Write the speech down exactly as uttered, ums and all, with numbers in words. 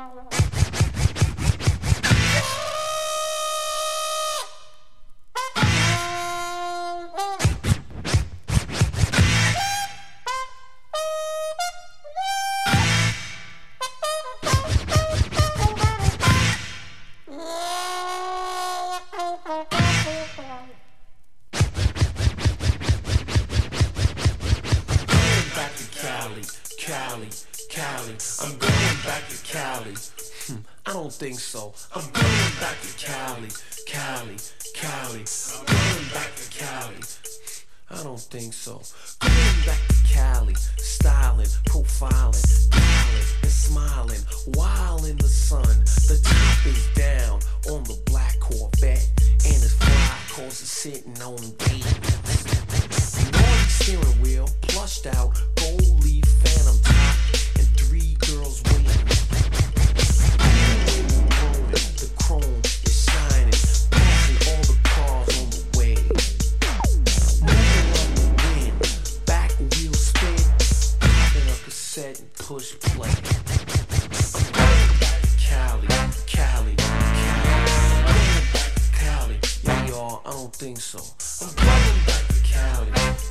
Cali, Cali, I'm going back to Cali. Hmm, I don't think so. I'm going back to Cali, Cali, Cali. I'm going back to Cali. I don't think so. Going back to Cali, styling, profiling, dialing and smiling, while in the sun. The top is down on the black Corvette, and it's fly cause it's sitting on the pavement. Nordic steering wheel, plushed out, gold leaf phantom top, and three girls waiting. The chrome is shining, passing all the cars on the way. Moving on the wind, back wheel spin, popping a cassette and push play. I'm going back to Cali, Cali, Cali. I'm going back to Cali. Yeah, y'all, I don't think so. I'm going back to Cali.